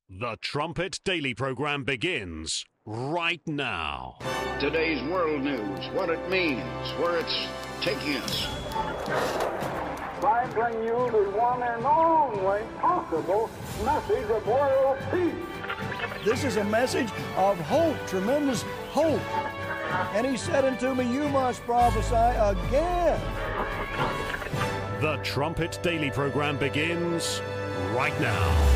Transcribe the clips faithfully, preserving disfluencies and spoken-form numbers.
The Trumpet Daily program begins right now. Today's world news, what it means, where it's taking us. I bring you the one and only possible message of world peace. This is a message of hope, tremendous hope. And he said unto me, you must prophesy again. The Trumpet Daily program begins right now.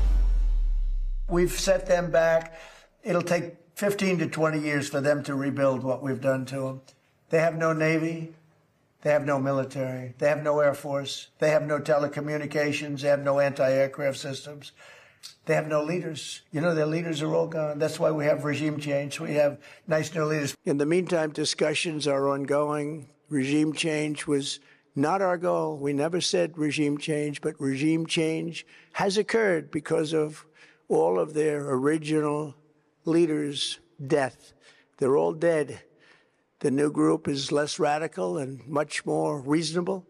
We've set them back. It'll take fifteen to twenty years for them to rebuild what we've done to them. They have no Navy. They have no military. They have no Air Force. They have no telecommunications. They have no anti-aircraft systems. They have no leaders. You know, their leaders are all gone. That's why we have regime change. We have nice new leaders. In the meantime, discussions are ongoing. Regime change was not our goal. We never said regime change, but regime change has occurred because of all of their original leaders' death. They're all dead. The new group is less radical and much more reasonable.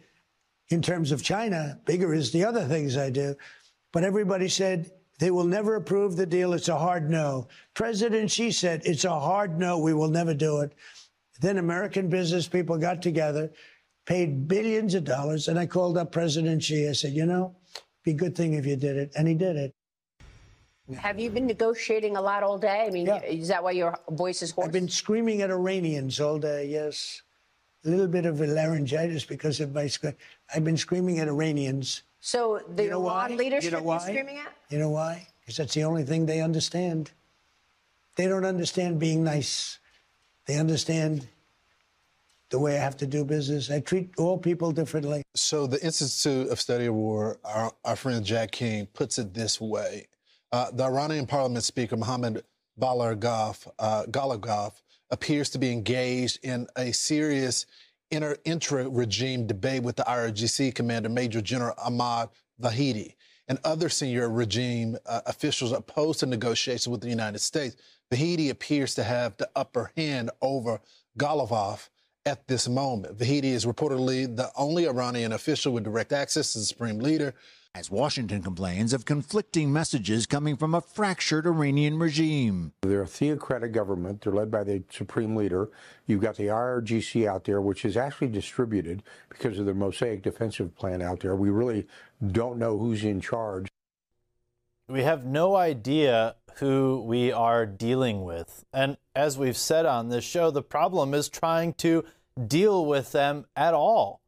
In terms of China, bigger is the other things I do. But everybody said they will never approve the deal. It's a hard no. President Xi said it's a hard no. We will never do it. Then American business people got together, paid billions of dollars, and I called up President Xi. I said, you know, it'd be a good thing if you did it. And he did it. Have you been negotiating a lot all day? I mean, yeah. Is that why your voice is hoarse? I've been screaming at Iranians all day, yes. A little bit of a laryngitis because of my... Sc- I've been screaming at Iranians. So the you know Iran leadership you know is screaming at? You know why? Because that's the only thing they understand. They don't understand being nice. They understand the way I have to do business. I treat all people differently. So the Institute of Study of War, our, our friend Jack King, puts it this way. Uh, the Iranian parliament speaker, Mohammad Balargov, uh, Galagov, appears to be engaged in a serious inter- intra-regime debate with the I R G C commander, Major General Ahmad Vahidi, and other senior regime uh, officials opposed to negotiations with the United States. Vahidi appears to have the upper hand over Galagov at this moment. Vahidi is reportedly the only Iranian official with direct access to the supreme leader. As Washington complains of conflicting messages coming from a fractured Iranian regime. They're a theocratic government. They're led by the supreme leader. You've got the I R G C out there, which is actually distributed because of the Mosaic defensive plan out there. We really don't know who's in charge. We have no idea who we are dealing with. And as we've said on this show, the problem is trying to deal with them at all.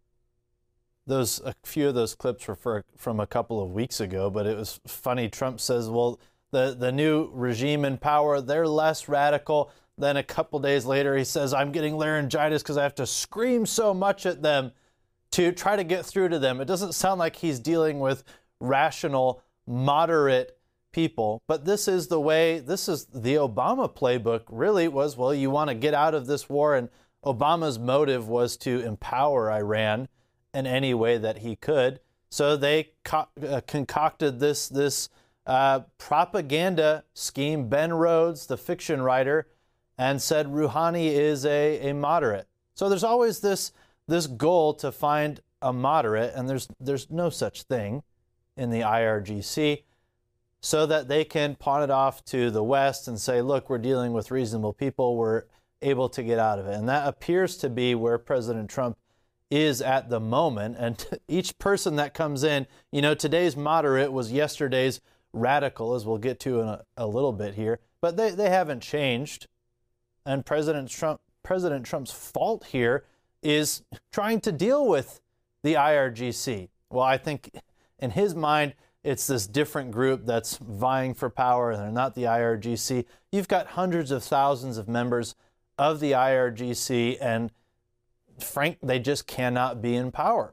Those a few of those clips were for, from a couple of weeks ago, but it was funny. Trump says, well, the, the new regime in power, they're less radical. Then a couple days later, he says, I'm getting laryngitis because I have to scream so much at them to try to get through to them. It doesn't sound like he's dealing with rational, moderate people. But this is the way, this is the Obama playbook really was, well, you want to get out of this war. And Obama's motive was to empower Iran in any way that he could. So they co- uh, concocted this this uh, propaganda scheme. Ben Rhodes, the fiction writer, and said Rouhani is a, a moderate. So there's always this this goal to find a moderate, and there's there's no such thing in the I R G C, so that they can pawn it off to the West and say, look, we're dealing with reasonable people, we're able to get out of it. And that appears to be where President Trump is at the moment. And each person that comes in, you know, today's moderate was yesterday's radical, as we'll get to in a, a little bit here, but they, they haven't changed. And President Trump, President Trump's fault here is trying to deal with the I R G C. Well, I think in his mind, it's this different group that's vying for power. They're not the I R G C. You've got hundreds of thousands of members of the I R G C, and Frank, they just cannot be in power.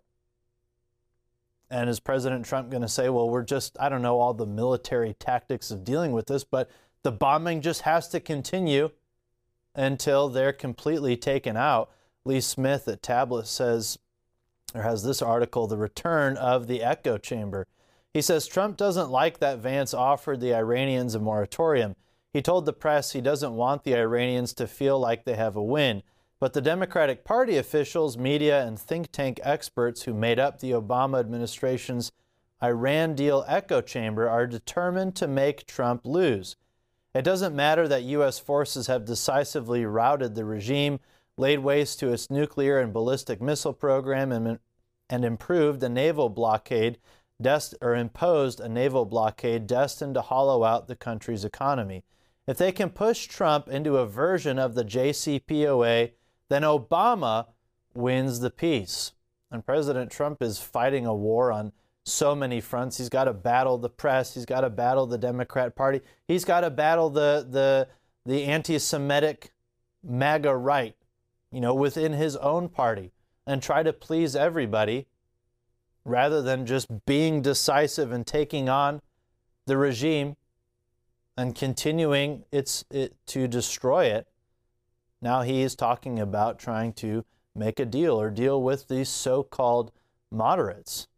And is President Trump going to say, well, we're just, I don't know, all the military tactics of dealing with this, but the bombing just has to continue until they're completely taken out. Lee Smith at Tablet says, or has this article, The Return of the Echo Chamber. He says, Trump doesn't like that Vance offered the Iranians a moratorium. He told the press he doesn't want the Iranians to feel like they have a win. But the Democratic Party officials, media, and think tank experts who made up the Obama administration's Iran deal echo chamber are determined to make Trump lose. It doesn't matter that U S forces have decisively routed the regime, laid waste to its nuclear and ballistic missile program, and, and improved a naval blockade, dest- or imposed a naval blockade destined to hollow out the country's economy. If they can push Trump into a version of the J C P O A, then Obama wins the peace. And President Trump is fighting a war on so many fronts. He's got to battle the press. He's got to battle the Democrat Party. He's got to battle the the the anti-Semitic MAGA right, you know, within his own party, and try to please everybody rather than just being decisive and taking on the regime and continuing its it to destroy it. Now he is talking about trying to make a deal or deal with these so-called moderates.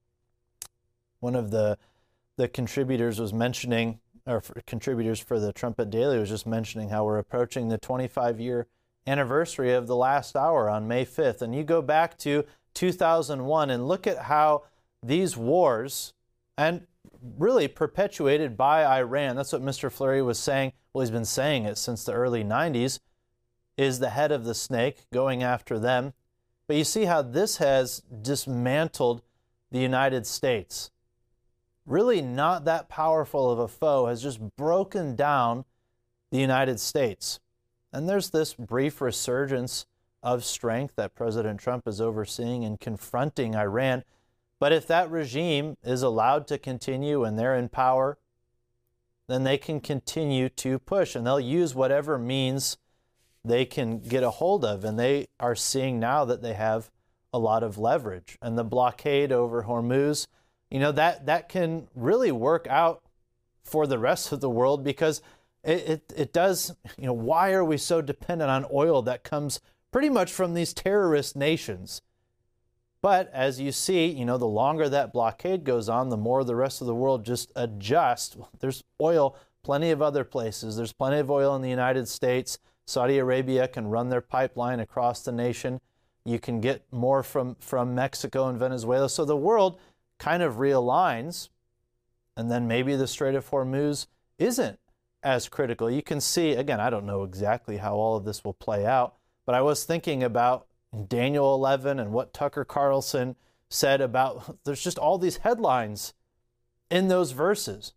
One of the the contributors was mentioning, or for contributors for the Trumpet Daily was just mentioning how we're approaching the twenty-five year anniversary of the last hour on May fifth. And you go back to two thousand one and look at how these wars, and really perpetuated by Iran, that's what Mister Fleury was saying, well, he's been saying it since the early nineties, is the head of the snake, going after them. But you see how this has dismantled the United States. Really not that powerful of a foe has just broken down the United States. And there's this brief resurgence of strength that President Trump is overseeing in confronting Iran. But if that regime is allowed to continue and they're in power, then they can continue to push, and they'll use whatever means they can get a hold of. And they are seeing now that they have a lot of leverage. And the blockade over Hormuz, you know, that, that can really work out for the rest of the world, because it, it, it does, you know, why are we so dependent on oil that comes pretty much from these terrorist nations? But as you see, you know, the longer that blockade goes on, the more the rest of the world just adjusts. There's oil plenty of other places. There's plenty of oil in the United States. Saudi Arabia can run their pipeline across the nation. You can get more from, from Mexico and Venezuela. So the world kind of realigns, and then maybe the Strait of Hormuz isn't as critical. You can see, again, I don't know exactly how all of this will play out, but I was thinking about Daniel eleven and what Tucker Carlson said about, there's just all these headlines in those verses.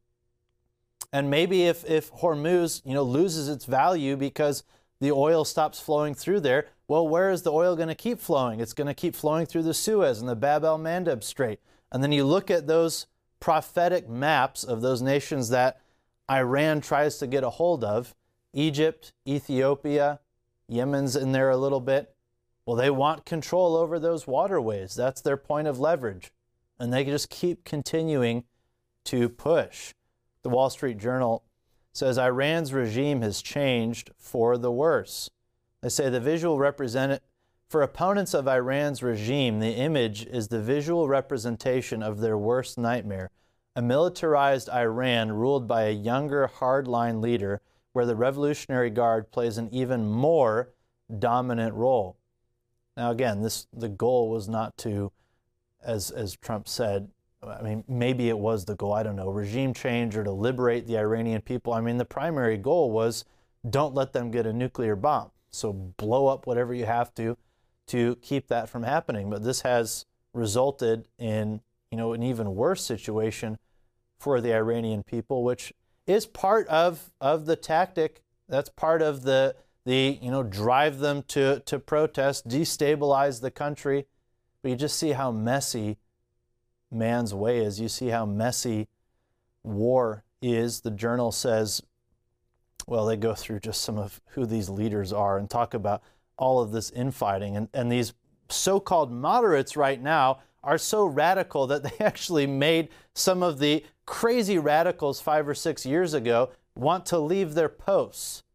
And maybe if, if Hormuz, you know, loses its value because the oil stops flowing through there, well, where is the oil going to keep flowing? It's going to keep flowing through the Suez and the Bab el-Mandeb Strait. And then you look at those prophetic maps of those nations that Iran tries to get a hold of, Egypt, Ethiopia, Yemen's in there a little bit. Well, they want control over those waterways. That's their point of leverage. And they just keep continuing to push. The Wall Street Journal says Iran's regime has changed for the worse. They say the visual represent for opponents of Iran's regime, the image is the visual representation of their worst nightmare, a militarized Iran ruled by a younger hardline leader where the Revolutionary Guard plays an even more dominant role. Now, again, this the goal was not to, as, as Trump said, I mean, maybe it was the goal, I don't know, regime change or to liberate the Iranian people. I mean, the primary goal was don't let them get a nuclear bomb. So blow up whatever you have to to keep that from happening. But this has resulted in, you know, an even worse situation for the Iranian people, which is part of, of the tactic. That's part of the, the, you know, drive them to, to protest, destabilize the country. But you just see how messy man's way is. You see how messy war is. The Journal says, well, they go through just some of who these leaders are and talk about all of this infighting. And, and these so-called moderates right now are so radical that they actually made some of the crazy radicals five or six years ago want to leave their posts.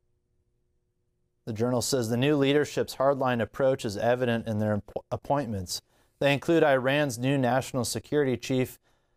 The Journal says the new leadership's hardline approach is evident in their appointments. They include Iran's new national security chief,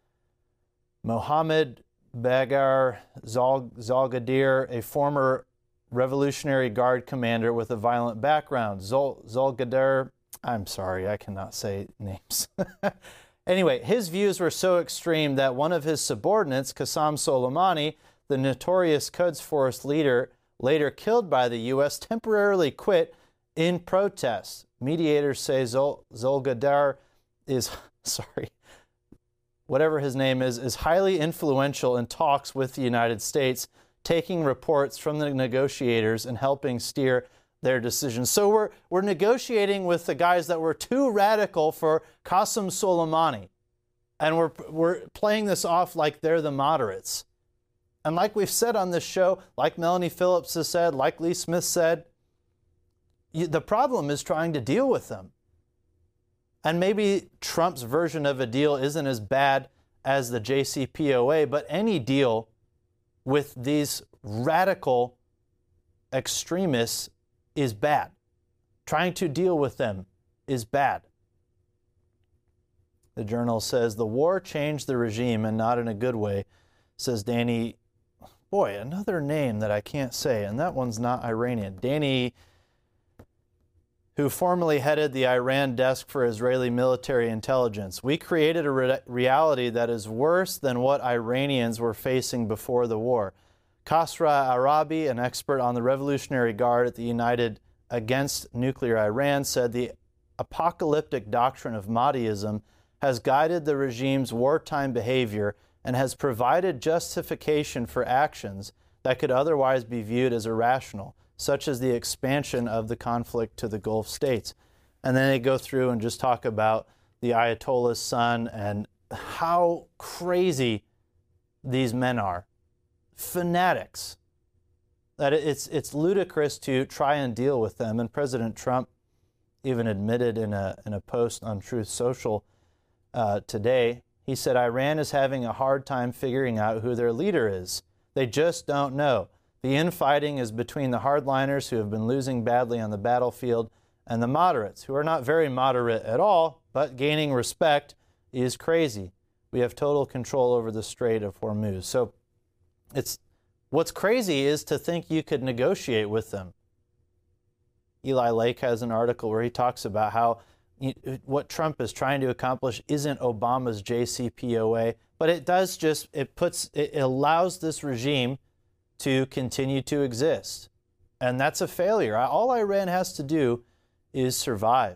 Mohammad Bagher Zolgadir, a former Revolutionary Guard commander with a violent background. Zol, Zolgadir, I'm sorry, I cannot say names. Anyway, his views were so extreme that one of his subordinates, Qasem Soleimani, the notorious Quds Force leader, later killed by the U S, temporarily quit in protest. Mediators say Zol- Zolgadar is, sorry, whatever his name is, is highly influential in talks with the United States, taking reports from the negotiators and helping steer their decisions. So we're, we're negotiating with the guys that were too radical for Qasem Soleimani. And we're, we're playing this off like they're the moderates. And like we've said on this show, like Melanie Phillips has said, like Lee Smith said, you, the problem is trying to deal with them. And maybe Trump's version of a deal isn't as bad as the J C P O A, but any deal with these radical extremists is bad. Trying to deal with them is bad. The Journal says the war changed the regime and not in a good way, says Danny, boy, another name that I can't say, and that one's not Iranian. Danny, who formerly headed the Iran desk for Israeli military intelligence. We created a re- reality that is worse than what Iranians were facing before the war. Khosra Arabi, an expert on the Revolutionary Guard at the United Against Nuclear Iran, said the apocalyptic doctrine of Mahdiism has guided the regime's wartime behavior and has provided justification for actions that could otherwise be viewed as irrational, such as the expansion of the conflict to the Gulf states. And then they go through and just talk about the Ayatollah's son and how crazy these men are. Fanatics. That it's, it's ludicrous to try and deal with them. And President Trump even admitted in a, in a post on Truth Social uh, today, he said Iran is having a hard time figuring out who their leader is. They just don't know. The infighting is between the hardliners who have been losing badly on the battlefield and the moderates, who are not very moderate at all, but gaining respect is crazy. We have total control over the Strait of Hormuz. So it's what's crazy is to think you could negotiate with them. Eli Lake has an article where he talks about how what Trump is trying to accomplish isn't Obama's J C P O A, but it does just, it puts, it allows this regime to continue to exist. And that's a failure. All Iran has to do is survive.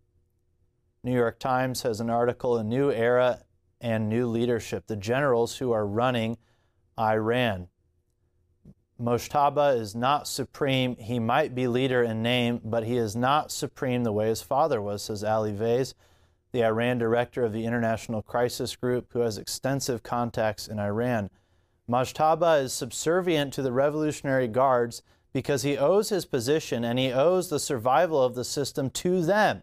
New York Times has an article, A New Era and New Leadership, the generals who are running Iran. Moshtaba is not supreme. He might be leader in name, but he is not supreme the way his father was, says Ali Vaiz, the Iran director of the International Crisis Group, who has extensive contacts in Iran. Moshtaba is subservient to the Revolutionary Guards because he owes his position and he owes the survival of the system to them.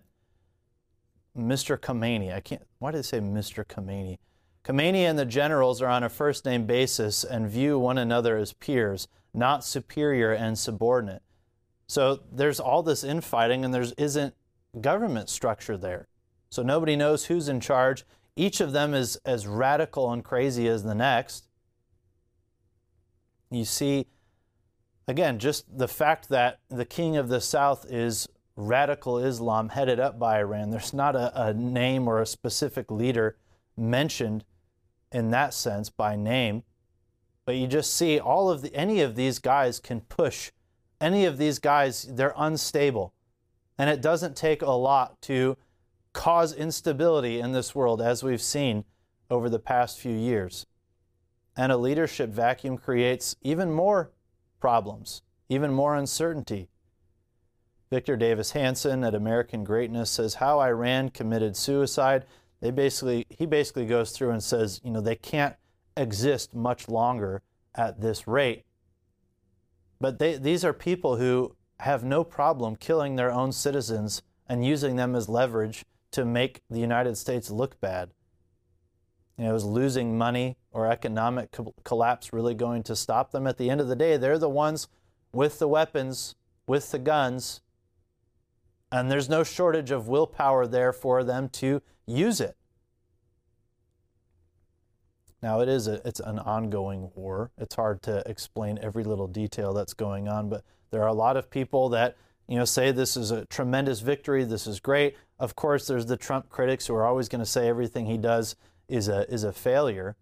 Mister Khomeini, I can't, why did I say Mister Khomeini? Khomeini and the generals are on a first-name basis and view one another as peers, not superior and subordinate. So there's all this infighting and there isn't government structure there. So nobody knows who's in charge. Each of them is as radical and crazy as the next. You see, again, just the fact that the king of the South is radical Islam headed up by Iran. There's not a, a name or a specific leader mentioned in that sense by name. But you just see all of the, any of these guys can push. Any of these guys, they're unstable. And it doesn't take a lot to cause instability in this world, as we've seen over the past few years. And a leadership vacuum creates even more problems, even more uncertainty. Victor Davis Hanson at American Greatness says how Iran committed suicide. They basically, he basically goes through and says, you know, they can't exist much longer at this rate. But they, these are people who have no problem killing their own citizens and using them as leverage to make the United States look bad. You know, is losing money or economic co- collapse really going to stop them? At the end of the day, they're the ones with the weapons, with the guns, and there's no shortage of willpower there for them to use it. Now, it is a, it's an ongoing war. It's hard to explain every little detail that's going on, but there are a lot of people that you know, say this is a tremendous victory, this is great. Of course, there's the Trump critics who are always going to say everything he does is a is a failure.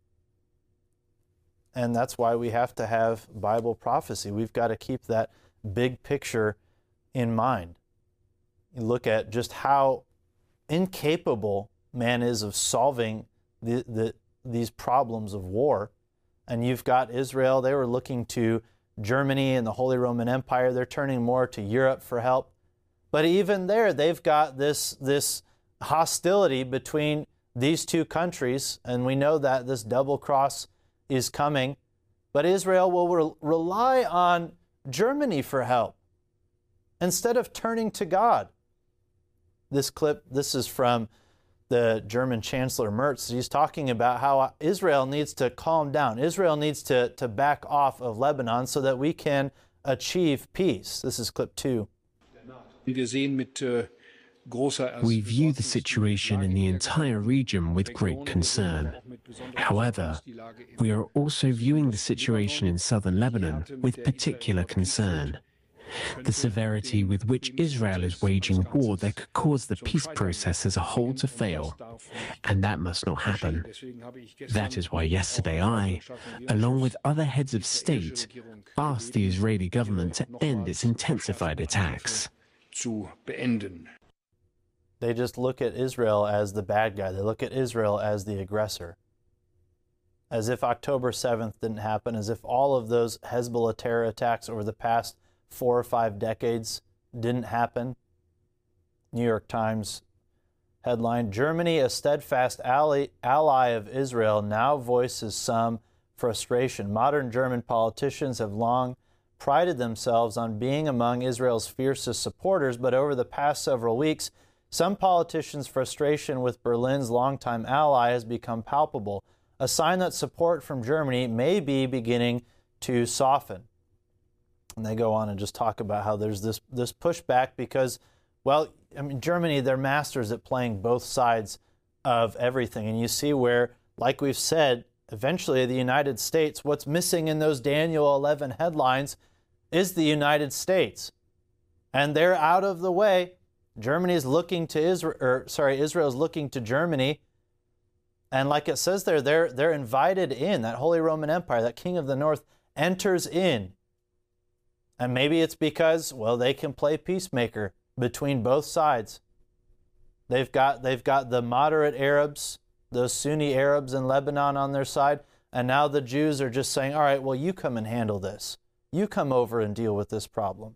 And that's why we have to have Bible prophecy. We've got to keep that big picture in mind. You look at just how incapable man is of solving the, the, these problems of war. And you've got Israel, they were looking to Germany and the Holy Roman Empire. They're turning more to Europe for help. But even there, they've got this, this hostility between these two countries. And we know that this double cross is coming. But Israel will re- rely on Germany for help instead of turning to God. This clip, this is from the German Chancellor Merz. He's talking about how Israel needs to calm down. Israel needs to, to back off of Lebanon so that we can achieve peace. This is clip two. We view the situation in the entire region with great concern. However, we are also viewing the situation in southern Lebanon with particular concern. The severity with which Israel is waging war that could cause the peace process as a whole to fail, and that must not happen. That is why yesterday I, along with other heads of state, asked the Israeli government to end its intensified attacks. They just look at Israel as the bad guy. They look at Israel as the aggressor. As if October seventh didn't happen, as if all of those Hezbollah terror attacks over the past four or five decades didn't happen. New York Times headline, Germany, a steadfast ally, ally of Israel, now voices some frustration. Modern German politicians have long prided themselves on being among Israel's fiercest supporters, but over the past several weeks, some politicians' frustration with Berlin's longtime ally has become palpable, a sign that support from Germany may be beginning to soften. And they go on and just talk about how there's this, this pushback because, well, I mean, Germany, they're masters at playing both sides of everything. And you see where, like we've said, eventually the United States, what's missing in those Daniel eleven headlines is the United States. And they're out of the way. Germany is looking to Israel, or sorry, Israel is looking to Germany. And like it says there, they're, they're invited in. That Holy Roman Empire, that King of the North, enters in. And maybe it's because, well, they can play peacemaker between both sides. They've got, they've got the moderate Arabs, those Sunni Arabs in Lebanon on their side, and now the Jews are just saying, all right, well, you come and handle this. You come over and deal with this problem.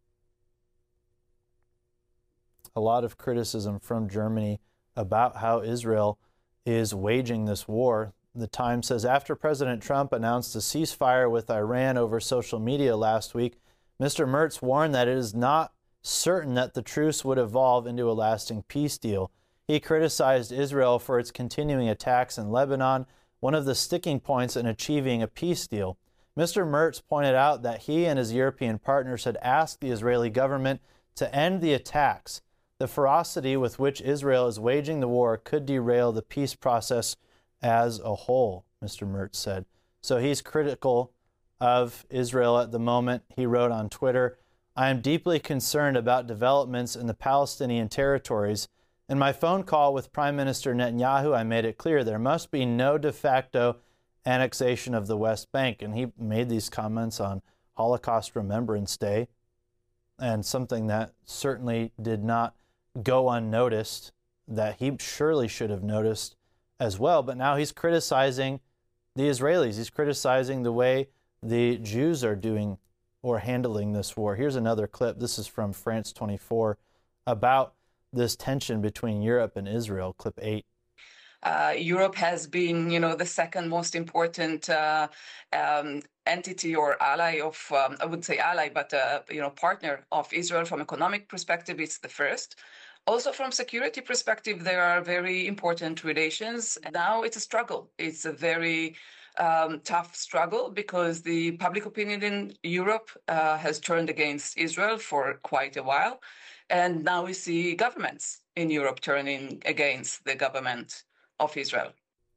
A lot of criticism from Germany about how Israel is waging this war. The Times says, after President Trump announced a ceasefire with Iran over social media last week, Mister Merz warned that it is not certain that the truce would evolve into a lasting peace deal. He criticized Israel for its continuing attacks in Lebanon, one of the sticking points in achieving a peace deal. Mister Merz pointed out that he and his European partners had asked the Israeli government to end the attacks. The ferocity with which Israel is waging the war could derail the peace process as a whole, Mister Merz said. So he's critical of Israel at the moment. He wrote on Twitter, I am deeply concerned about developments in the Palestinian territories. In my phone call with Prime Minister Netanyahu, I made it clear there must be no de facto annexation of the West Bank. And he made these comments on Holocaust Remembrance Day, and something that certainly did not go unnoticed, that he surely should have noticed as well. But now he's criticizing the Israelis. He's criticizing the way the Jews are doing or handling this war. Here's another clip. This is from France twenty-four about this tension between Europe and Israel. Clip eight. Uh, Europe has been, you know, the second most important uh, um, entity or ally of, um, I wouldn't say ally, but, uh, you know, partner of Israel from economic perspective. It's the first. Also, from security perspective, there are very important relations. Now it's a struggle. It's a very um, tough struggle because the public opinion in Europe uh, has turned against Israel for quite a while. And now we see governments in Europe turning against the government of Israel.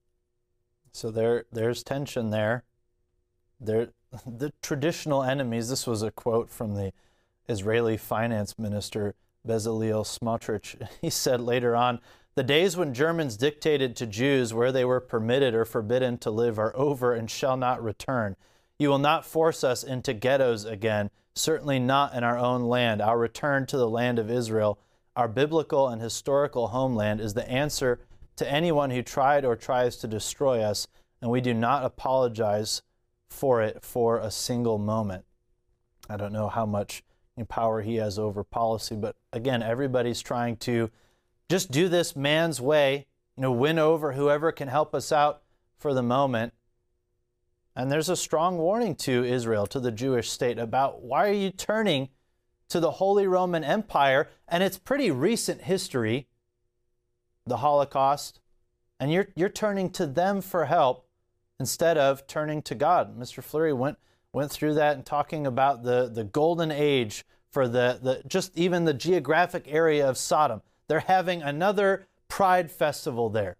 So there, there's tension there. There, the traditional enemies, this was a quote from the Israeli finance minister Bezalel Smotrich. He said later on, "The days when Germans dictated to Jews where they were permitted or forbidden to live are over and shall not return. You will not force us into ghettos again, certainly not in our own land. Our return to the land of Israel, our biblical and historical homeland, is the answer to anyone who tried or tries to destroy us, and we do not apologize for it for a single moment." I don't know how much power he has over policy, but again, everybody's trying to just do this man's way, you know, win over whoever can help us out for the moment. And there's a strong warning to Israel, to the Jewish state, about why are you turning to the Holy Roman Empire, and it's pretty recent history, the Holocaust, and you're you're turning to them for help instead of turning to God. Mister Fleury went went through that and talking about the, the golden age for the, the just even the geographic area of Sodom. They're having another pride festival there.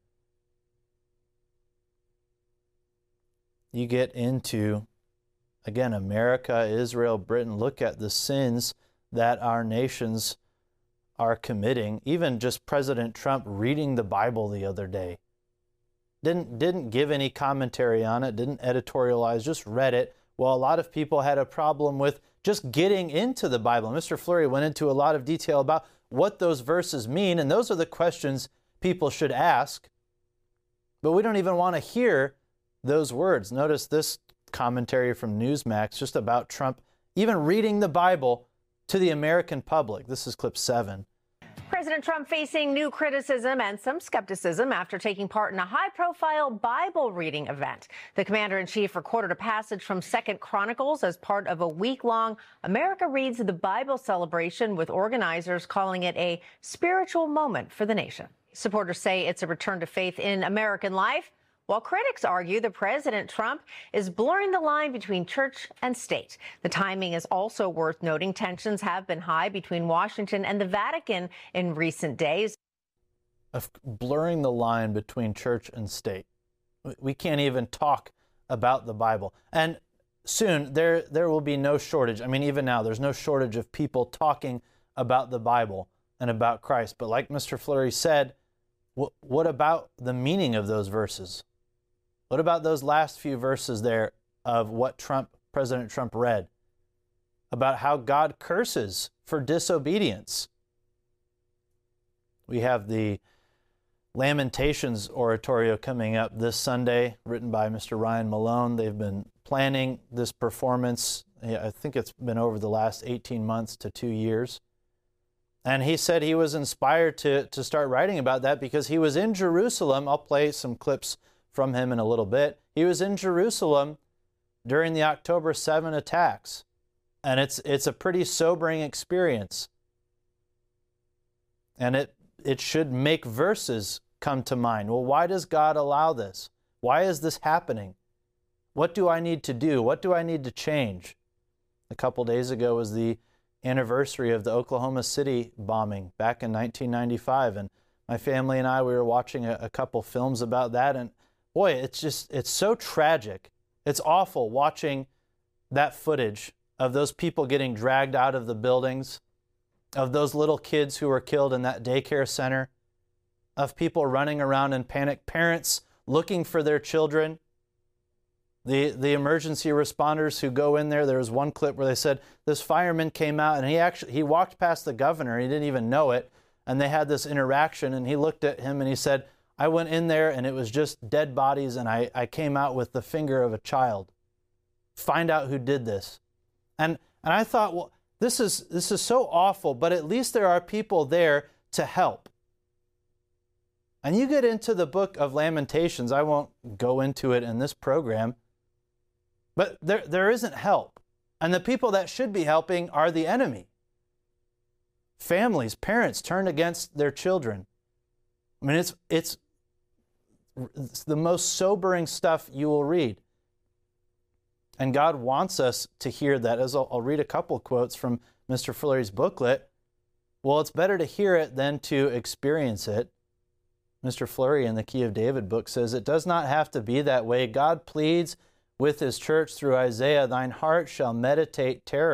You get into, again, America, Israel, Britain. Look at the sins that our nations are committing. Even just President Trump reading the Bible the other day. Didn't, didn't give any commentary on it, didn't editorialize, just read it. Well, a lot of people had a problem with just getting into the Bible. Mister Fleury went into a lot of detail about what those verses mean, and those are the questions people should ask. But we don't even want to hear those words. Notice this commentary from Newsmax just about Trump even reading the Bible to the American public. This is clip seven. President Trump facing new criticism and some skepticism after taking part in a high-profile Bible reading event. The commander-in-chief recorded a passage from Second Chronicles as part of a week-long America Reads the Bible celebration, with organizers calling it a spiritual moment for the nation. Supporters say it's a return to faith in American life, while critics argue that President Trump is blurring the line between church and state. The timing is also worth noting. Tensions have been high between Washington and the Vatican in recent days. Of blurring the line between church and state. We can't even talk about the Bible. And soon there, there will be no shortage. I mean, even now, there's no shortage of people talking about the Bible and about Christ. But like Mister Fleury said, what, what about the meaning of those verses? What about those last few verses there of what Trump, President Trump read about how God curses for disobedience? We have the Lamentations oratorio coming up this Sunday, written by Mister Ryan Malone. They've been planning this performance. I think it's been over the last eighteen months to two years. And he said he was inspired to, to start writing about that because he was in Jerusalem. I'll play some clips from him in a little bit. He was in Jerusalem during the October seventh attacks. And it's it's a pretty sobering experience. And it, it should make verses come to mind. Well, why does God allow this? Why is this happening? What do I need to do? What do I need to change? A couple days ago was the anniversary of the Oklahoma City bombing back in nineteen ninety-five. And my family and I, we were watching a, a couple films about that. And boy, it's just, it's so tragic. It's awful watching that footage of those people getting dragged out of the buildings, of those little kids who were killed in that daycare center, of people running around in panic, parents looking for their children, the, the emergency responders who go in there. There was one clip where they said this fireman came out and he actually, he walked past the governor, he didn't even know it, and they had this interaction, and he looked at him and he said, I went in there and it was just dead bodies, and I, I came out with the finger of a child. Find out who did this. And and I thought, well, this is this is so awful, but at least there are people there to help. And you get into the book of Lamentations. I won't go into it in this program, but there there isn't help. And the people that should be helping are the enemy. Families, parents turned against their children. I mean, it's it's It's the most sobering stuff you will read. And God wants us to hear that. As I'll, I'll read a couple quotes from Mister Fleury's booklet. Well, it's better to hear it than to experience it. Mister Fleury in the Key of David book says, it does not have to be that way. God pleads with his church through Isaiah, thine heart shall meditate terror.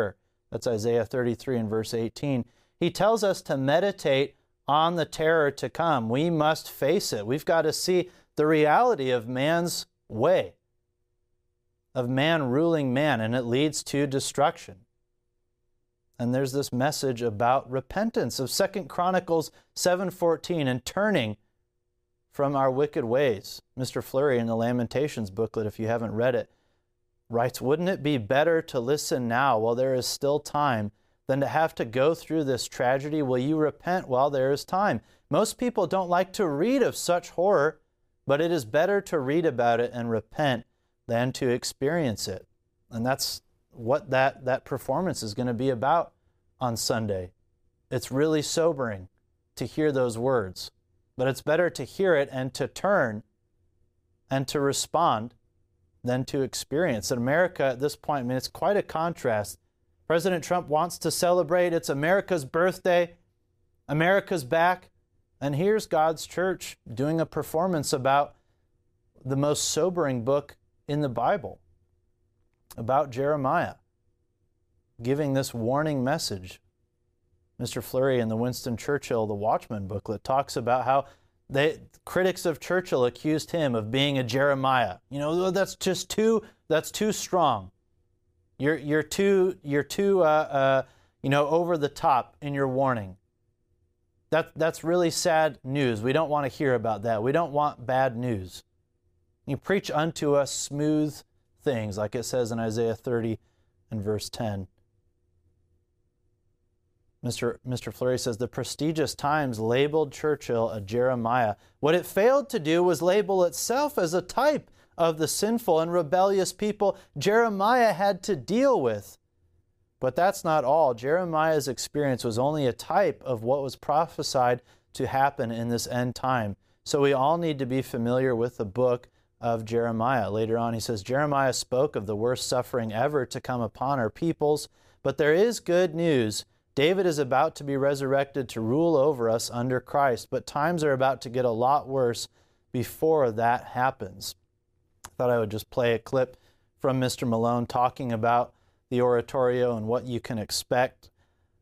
That's Isaiah thirty-three and verse eighteen. He tells us to meditate on the terror to come. We must face it. We've got to see the reality of man's way, of man ruling man, and it leads to destruction. And there's this message about repentance of Second Chronicles seven fourteen and turning from our wicked ways. Mister Fleury in the Lamentations booklet, if you haven't read it, writes, "Wouldn't it be better to listen now while there is still time than to have to go through this tragedy? Will you repent while there is time?" Most people don't like to read of such horror, but it is better to read about it and repent than to experience it. And that's what that, that performance is going to be about on Sunday. It's really sobering to hear those words, but it's better to hear it and to turn and to respond than to experience. In America at this point, I mean, it's quite a contrast. President Trump wants to celebrate it's America's birthday, America's back, and here's God's church doing a performance about the most sobering book in the Bible, about Jeremiah, giving this warning message. Mister Fleury in the Winston Churchill, the Watchman booklet, talks about how they, critics of Churchill accused him of being a Jeremiah. You know, that's just too, that's too strong. You're, you're too, you're too, uh, uh, you know, over the top in your warning. That, that's really sad news. We don't want to hear about that. We don't want bad news. You preach unto us smooth things, like it says in Isaiah thirty and verse ten. Mister Mister Fleury says, the prestigious Times labeled Churchill a Jeremiah. What it failed to do was label itself as a type of the sinful and rebellious people Jeremiah had to deal with. But that's not all. Jeremiah's experience was only a type of what was prophesied to happen in this end time. So we all need to be familiar with the book of Jeremiah. Later on, he says, Jeremiah spoke of the worst suffering ever to come upon our peoples, but there is good news. David is about to be resurrected to rule over us under Christ, but times are about to get a lot worse before that happens. I thought I would just play a clip from Mister Malone talking about the oratorio and what you can expect.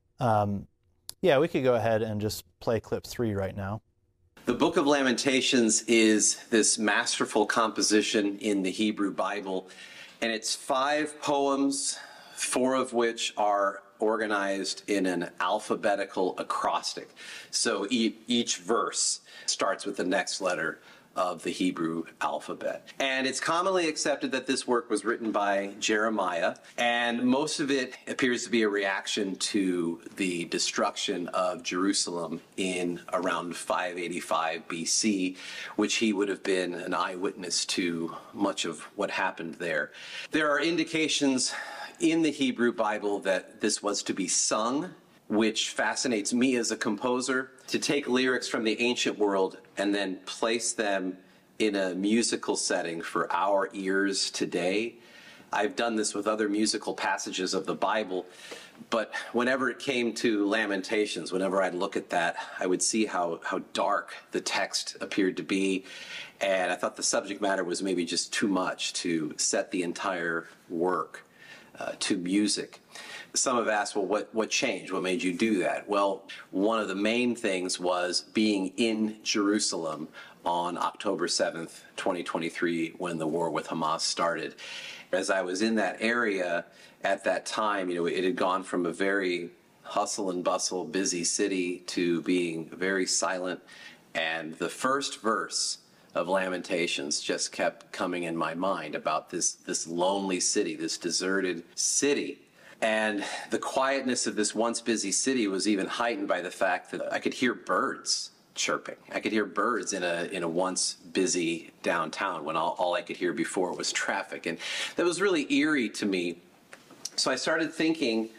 Um, yeah, we could go ahead and just play clip three right now. The Book of Lamentations is this masterful composition in the Hebrew Bible, and it's five poems, four of which are organized in an alphabetical acrostic. So e- each verse starts with the next letter of the Hebrew alphabet. And it's commonly accepted that this work was written by Jeremiah, and most of it appears to be a reaction to the destruction of Jerusalem in around five eighty-five B C, which he would have been an eyewitness to much of what happened there. There are indications in the Hebrew Bible that this was to be sung, which fascinates me as a composer, to take lyrics from the ancient world and then place them in a musical setting for our ears today. I've done this with other musical passages of the Bible, but whenever it came to Lamentations, whenever I'd look at that, I would see how, how dark the text appeared to be, and I thought the subject matter was maybe just too much to set the entire work uh, to music. Some have asked, well, what, what changed? What made you do that? Well, one of the main things was being in Jerusalem on October seventh, twenty twenty-three, when the war with Hamas started. As I was in that area at that time, you know, it had gone from a very hustle and bustle, busy city to being very silent. And the first verse of Lamentations just kept coming in my mind about this, this lonely city, this deserted city. And the quietness of this once busy city was even heightened by the fact that I could hear birds chirping. I could hear birds in a in a once busy downtown when all, all I could hear before was traffic. And that was really eerie to me. So I started thinking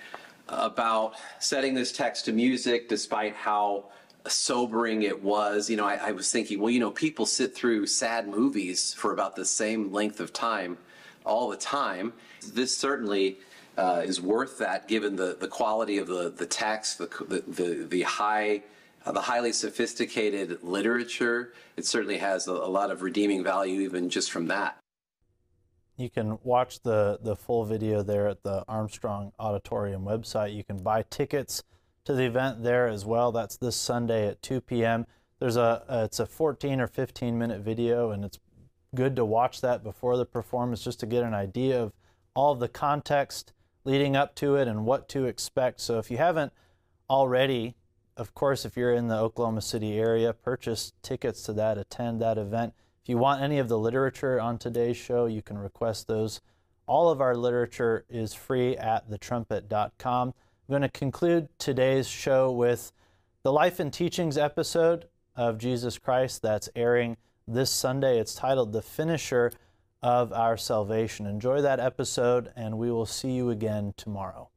about setting this text to music, despite how sobering it was. You know, I, I was thinking, well, you know, people sit through sad movies for about the same length of time all the time. This certainly Uh, is worth that, given the, the quality of the, the text, the, the, the, high, uh, the highly sophisticated literature. It certainly has a, a lot of redeeming value even just from that. You can watch the, the full video there at the Armstrong Auditorium website. You can buy tickets to the event there as well. That's this Sunday at two p m There's a, uh, it's a fourteen or fifteen minute video, and it's good to watch that before the performance just to get an idea of all of the context leading up to it and what to expect. So if you haven't already, of course, if you're in the Oklahoma City area, purchase tickets to that, attend that event. If you want any of the literature on today's show, you can request those. All of our literature is free at the trumpet dot com. I'm going to conclude today's show with the Life and Teachings episode of Jesus Christ that's airing this Sunday. It's titled The Finisher of Our Salvation. Enjoy that episode, and we will see you again tomorrow.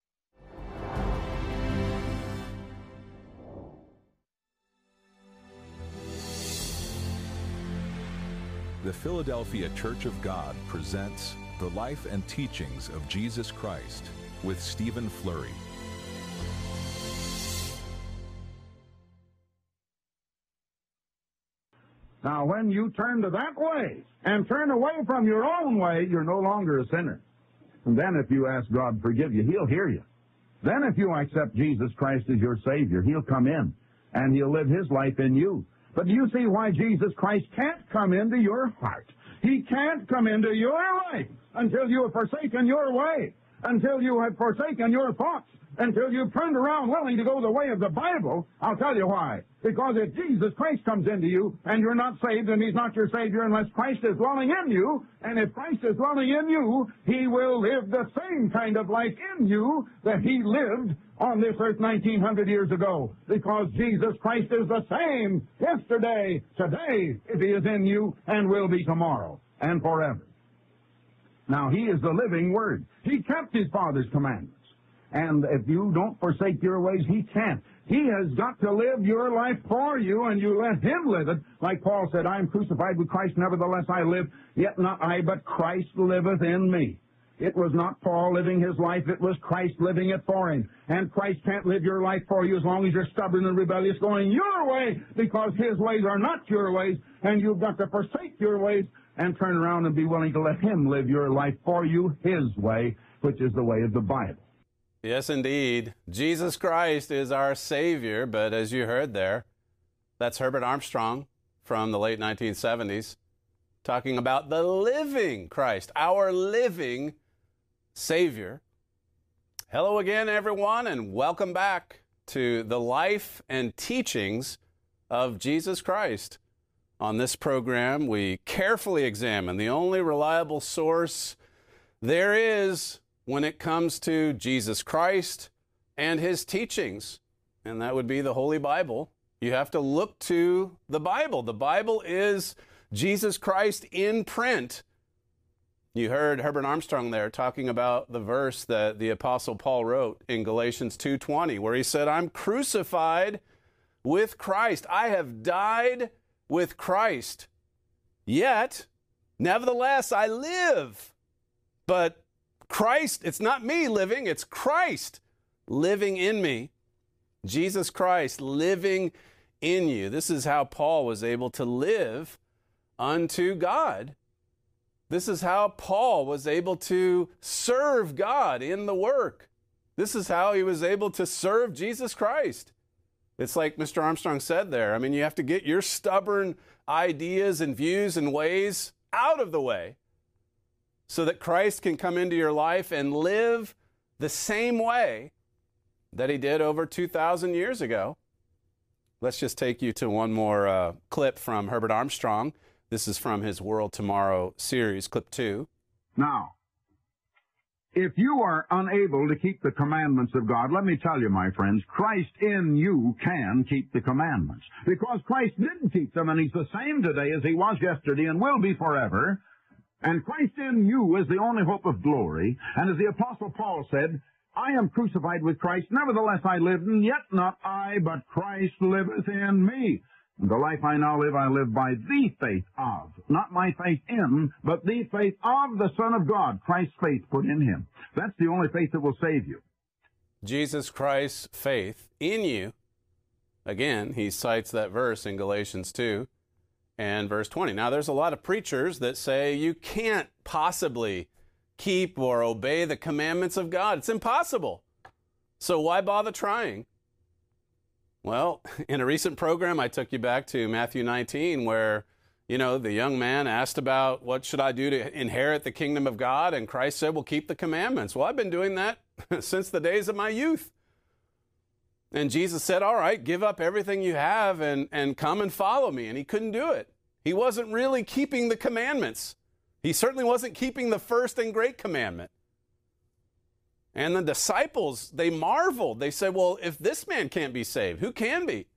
The Philadelphia Church of God presents The Life and Teachings of Jesus Christ with Stephen Flurry. Now, when you turn to that way and turn away from your own way, you're no longer a sinner. And then if you ask God to forgive you, He'll hear you. Then if you accept Jesus Christ as your Savior, He'll come in and He'll live His life in you. But do you see why Jesus Christ can't come into your heart? He can't come into your life until you have forsaken your way, until you have forsaken your thoughts, until you've turned around willing to go the way of the Bible. I'll tell you why. Because if Jesus Christ comes into you and you're not saved, and He's not your Savior unless Christ is dwelling in you, and if Christ is dwelling in you, He will live the same kind of life in you that He lived on this earth nineteen hundred years ago. Because Jesus Christ is the same yesterday, today, if He is in you, and will be tomorrow and forever. Now, He is the living Word. He kept His Father's commandments. And if you don't forsake your ways, He can't. He has got to live your life for you, and you let Him live it. Like Paul said, I am crucified with Christ, nevertheless I live, yet not I, but Christ liveth in me. It was not Paul living his life, it was Christ living it for him. And Christ can't live your life for you as long as you're stubborn and rebellious going your way, because His ways are not your ways, and you've got to forsake your ways and turn around and be willing to let Him live your life for you His way, which is the way of the Bible. Yes, indeed. Jesus Christ is our Savior, but as you heard there, that's Herbert Armstrong from the late nineteen seventies, talking about the living Christ, our living Savior. Hello again, everyone, and welcome back to the life and teachings of Jesus Christ. On this program, we carefully examine the only reliable source there is when it comes to Jesus Christ and His teachings, and that would be the Holy Bible. You have to look to the Bible. The Bible is Jesus Christ in print. You heard Herbert Armstrong there talking about the verse that the Apostle Paul wrote in Galatians two twenty, where he said, I'm crucified with Christ. I have died with Christ. Yet, nevertheless, I live. But Christ, it's not me living, it's Christ living in me. Jesus Christ living in you. This is how Paul was able to live unto God. This is how Paul was able to serve God in the work. This is how he was able to serve Jesus Christ. It's like Mister Armstrong said there. I mean, you have to get your stubborn ideas and views and ways out of the way so that Christ can come into your life and live the same way that He did over two thousand years ago. Let's just take you to one more uh, clip from Herbert Armstrong. This is from his World Tomorrow series, clip two. Now, if you are unable to keep the commandments of God, let me tell you, my friends, Christ in you can keep the commandments. Because Christ didn't keep them, and He's the same today as He was yesterday and will be forever. And Christ in you is the only hope of glory. And as the Apostle Paul said, I am crucified with Christ, nevertheless I live, and yet not I, but Christ liveth in me. And the life I now live, I live by the faith of, not my faith in, but the faith of the Son of God, Christ's faith put in Him. That's the only faith that will save you. Jesus Christ's faith in you. Again, he cites that verse in Galatians two. and verse twenty. Now, there's a lot of preachers that say you can't possibly keep or obey the commandments of God. It's impossible. So why bother trying? Well, in a recent program, I took you back to Matthew nineteen, where, you know, the young man asked about what should I do to inherit the kingdom of God? And Christ said, well, keep the commandments. Well, I've been doing that since the days of my youth. And Jesus said, all right, give up everything you have and, and come and follow me. And he couldn't do it. He wasn't really keeping the commandments. He certainly wasn't keeping the first and great commandment. And the disciples, they marveled. They said, well, if this man can't be saved, who can be?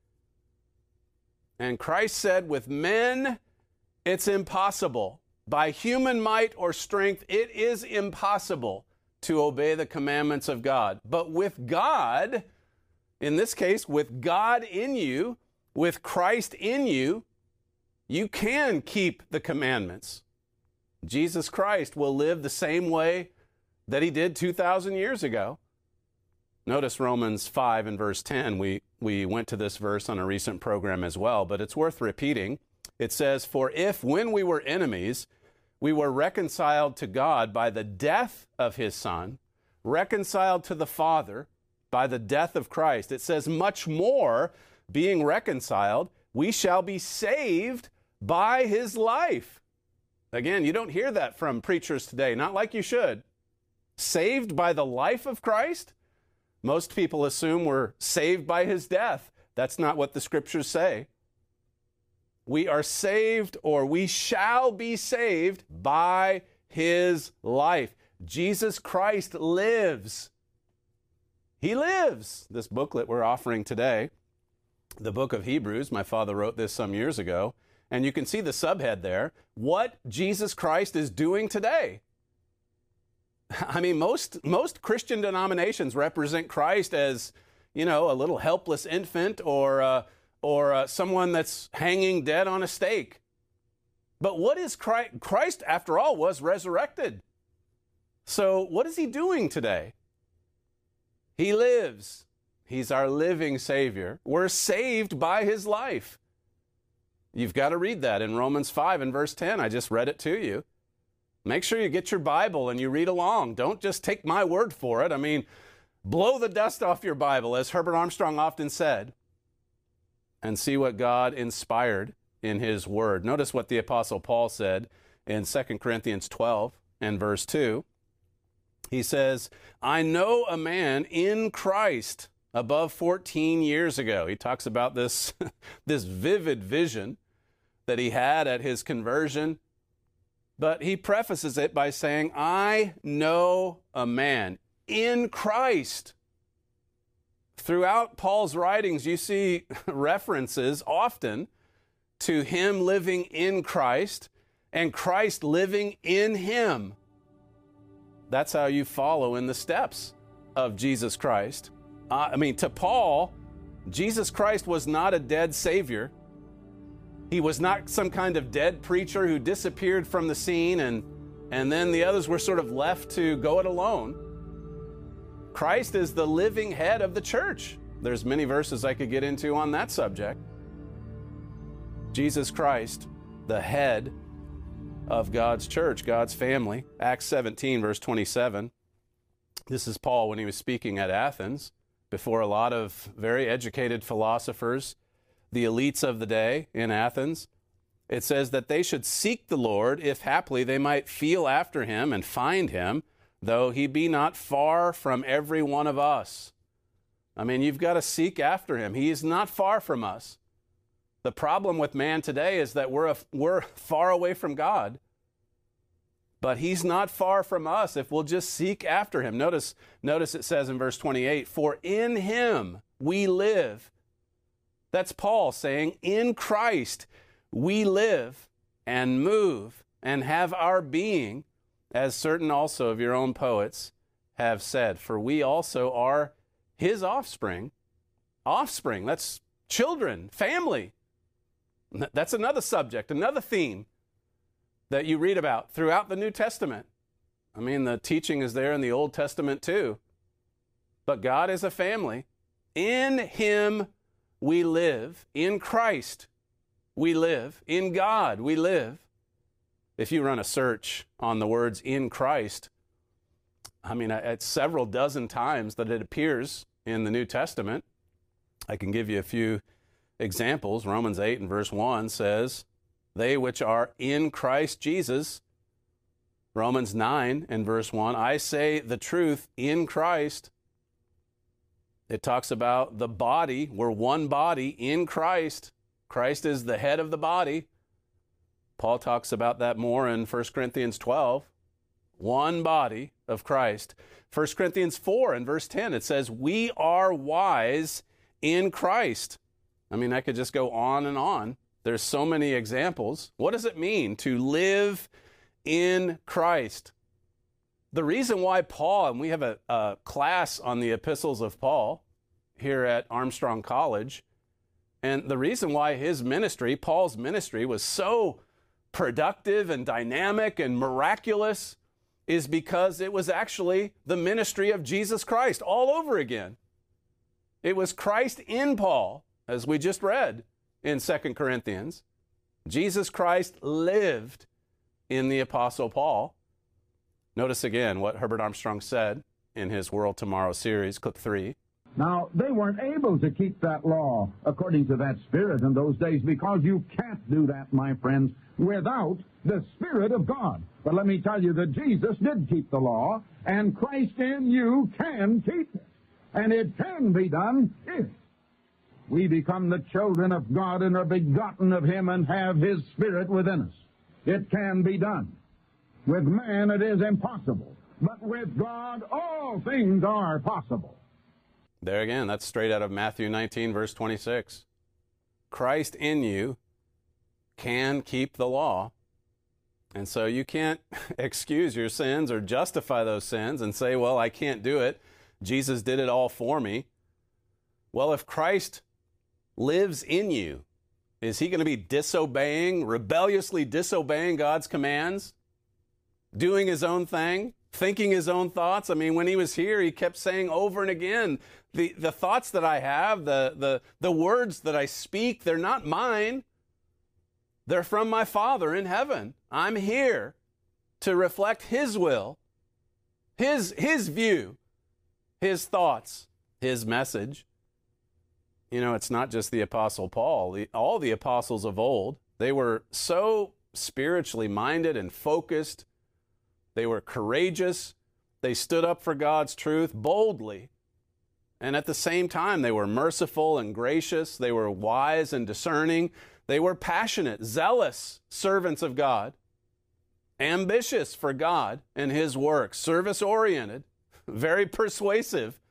And Christ said, with men, it's impossible. By human might or strength, it is impossible to obey the commandments of God. But with God, in this case, with God in you, with Christ in you, you can keep the commandments. Jesus Christ will live the same way that he did two thousand years ago. Notice Romans five and verse ten. We, we went to this verse on a recent program as well, but it's worth repeating. It says, for if when we were enemies, we were reconciled to God by the death of his Son, reconciled to the Father by the death of Christ. It says, much more, being reconciled, we shall be saved by his life. Again, you don't hear that from preachers today, not like you should. Saved by the life of Christ? Most people assume we're saved by his death. That's not what the scriptures say. We are saved, or we shall be saved by his life. Jesus Christ lives. He lives. This booklet we're offering today, the book of Hebrews, my father wrote this some years ago, and you can see the subhead there, what Jesus Christ is doing today. I mean, most, most Christian denominations represent Christ as, you know, a little helpless infant or, uh, or uh, someone that's hanging dead on a stake. But what is Christ? Christ, after all, was resurrected. So what is he doing today? He lives. He's our living Savior. We're saved by his life. You've got to read that in Romans five and verse ten. I just read it to you. Make sure you get your Bible and you read along. Don't just take my word for it. I mean, blow the dust off your Bible, as Herbert Armstrong often said, and see what God inspired in his word. Notice what the Apostle Paul said in Second Corinthians twelve and verse two. He says, I know a man in Christ above fourteen years ago. He talks about this, this vivid vision that he had at his conversion. But he prefaces it by saying, I know a man in Christ. Throughout Paul's writings, you see references often to him living in Christ and Christ living in him. That's how you follow in the steps of Jesus Christ. Uh, I mean, to Paul, Jesus Christ was not a dead Savior. He was not some kind of dead preacher who disappeared from the scene and, and then the others were sort of left to go it alone. Christ is the living head of the church. There's many verses I could get into on that subject. Jesus Christ, the head of God's church, God's family. Acts seventeen, verse twenty-seven. This is Paul when he was speaking at Athens before a lot of very educated philosophers, the elites of the day in Athens. It says that they should seek the Lord, if haply they might feel after him and find him, though he be not far from every one of us. I mean, you've got to seek after him. He is not far from us. The problem with man today is that we're, a, we're far away from God. But he's not far from us if we'll just seek after him. Notice, notice it says in verse twenty-eight, for in him we live. That's Paul saying, in Christ we live and move and have our being, as certain also of your own poets have said. For we also are his offspring. Offspring, that's children, family. That's another subject, another theme that you read about throughout the New Testament. I mean, the teaching is there in the Old Testament too. But God is a family. In him we live, in Christ we live. In God we live. If you run a search on the words in Christ, I mean, it's several dozen times that it appears in the New Testament. I can give you a few examples. Romans eight and verse one says, they which are in Christ Jesus. Romans nine and verse one, I say the truth in Christ. It talks about the body. We're one body in Christ. Christ is the head of the body. Paul talks about that more in First Corinthians twelve. One body of Christ. First Corinthians four and verse ten, it says, we are wise in Christ. I mean, I could just go on and on. There's so many examples. What does it mean to live in Christ? The reason why Paul, and we have a, a class on the epistles of Paul here at Armstrong College, and the reason why his ministry, Paul's ministry, was so productive and dynamic and miraculous is because it was actually the ministry of Jesus Christ all over again. It was Christ in Paul, as we just read in Second Corinthians. Jesus Christ lived in the Apostle Paul. Notice again what Herbert Armstrong said in his World Tomorrow series, clip three. Now, they weren't able to keep that law according to that Spirit in those days because you can't do that, my friends, without the Spirit of God. But let me tell you that Jesus did keep the law, and Christ in you can keep it. And it can be done if we become the children of God and are begotten of Him and have His Spirit within us. It can be done. With man it is impossible, but with God all things are possible. There again, that's straight out of Matthew nineteen, verse twenty-six. Christ in you can keep the law. And so you can't excuse your sins or justify those sins and say, well, I can't do it. Jesus did it all for me. Well, if Christ lives in you, is he going to be disobeying, rebelliously disobeying God's commands, doing his own thing, thinking his own thoughts? I mean, when he was here, he kept saying over and again, the, the thoughts that I have, the, the, the words that I speak, they're not mine. They're from my Father in heaven. I'm here to reflect his will, his, his view, his thoughts, his message. You know, it's not just the Apostle Paul. The, all the apostles of old, they were so spiritually minded and focused. They were courageous. They stood up for God's truth boldly. And at the same time, they were merciful and gracious. They were wise and discerning. They were passionate, zealous servants of God, ambitious for God and his work, service-oriented, very persuasive.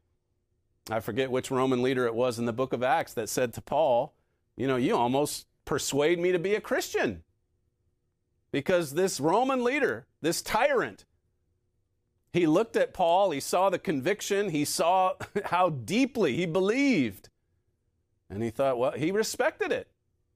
I forget which Roman leader it was in the book of Acts that said to Paul, you know, you almost persuade me to be a Christian. Because this Roman leader, this tyrant, he looked at Paul, he saw the conviction, he saw how deeply he believed. And he thought, well, he respected it.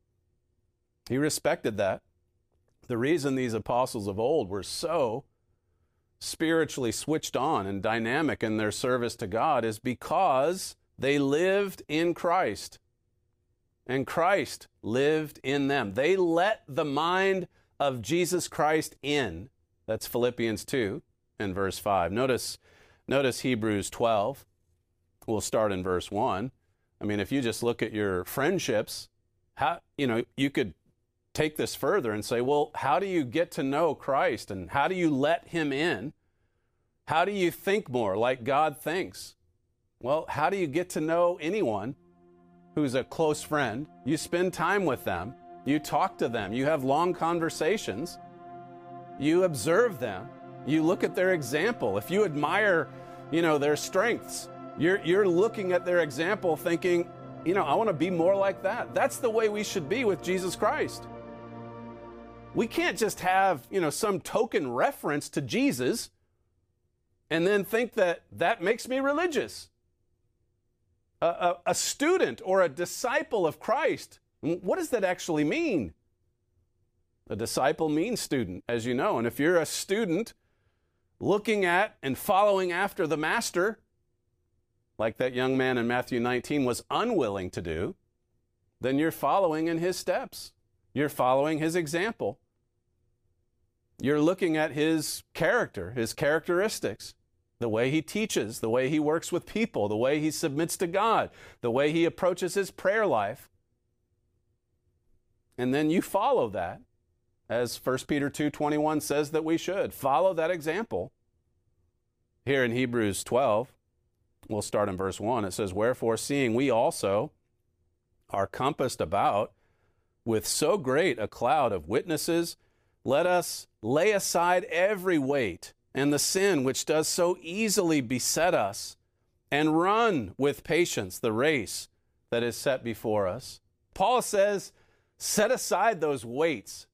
He respected that. The reason these apostles of old were so spiritually switched on and dynamic in their service to God is because they lived in Christ. And Christ lived in them. They let the mind of Jesus Christ in. That's Philippians two and verse five. Notice, notice Hebrews twelve. We'll start in verse one. I mean, if you just look at your friendships, how, you know, you could take this further and say, well, how do you get to know Christ and how do you let him in? How do you think more like God thinks? Well, how do you get to know anyone who's a close friend? You spend time with them. You talk to them. You have long conversations. You observe them. You look at their example. If you admire, you know, their strengths, you're, you're looking at their example thinking, you know, I want to be more like that. That's the way we should be with Jesus Christ. We can't just have, you know, some token reference to Jesus and then think that that makes me religious. A, a, a student or a disciple of Christ, what does that actually mean? A disciple means student, as you know. And if you're a student looking at and following after the master, like that young man in Matthew nineteen was unwilling to do, then you're following in his steps. You're following his example. You're looking at his character, his characteristics, the way he teaches, the way he works with people, the way he submits to God, the way he approaches his prayer life. And then you follow that, as First Peter two twenty-one says that we should. Follow that example. Here in Hebrews twelve, we'll start in verse one. It says, "Wherefore, seeing we also are compassed about with so great a cloud of witnesses, let us lay aside every weight and the sin which does so easily beset us, and run with patience the race that is set before us." Paul says, set aside those weights.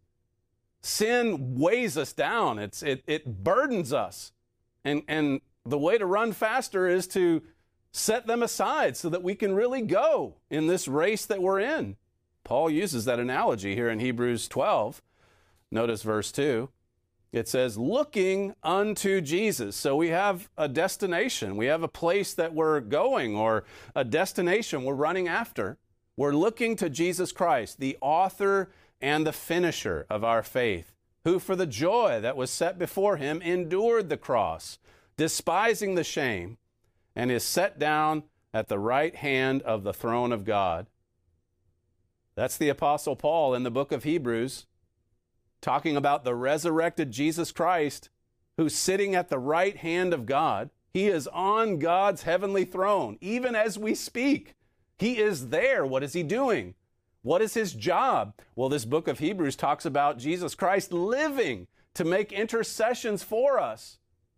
Sin weighs us down. It's, it, it burdens us. And, and the way to run faster is to set them aside so that we can really go in this race that we're in. Paul uses that analogy here in Hebrews twelve. Notice verse two. It says, looking unto Jesus. So we have a destination. We have a place that we're going, or a destination we're running after. We're looking to Jesus Christ, the author and the finisher of our faith, who for the joy that was set before him endured the cross, despising the shame, and is set down at the right hand of the throne of God. That's the Apostle Paul in the book of Hebrews, talking about the resurrected Jesus Christ, who's sitting at the right hand of God. He is on God's heavenly throne, even as we speak. He is there. What is he doing? What is his job? Well, this book of Hebrews talks about Jesus Christ living to make intercessions for us.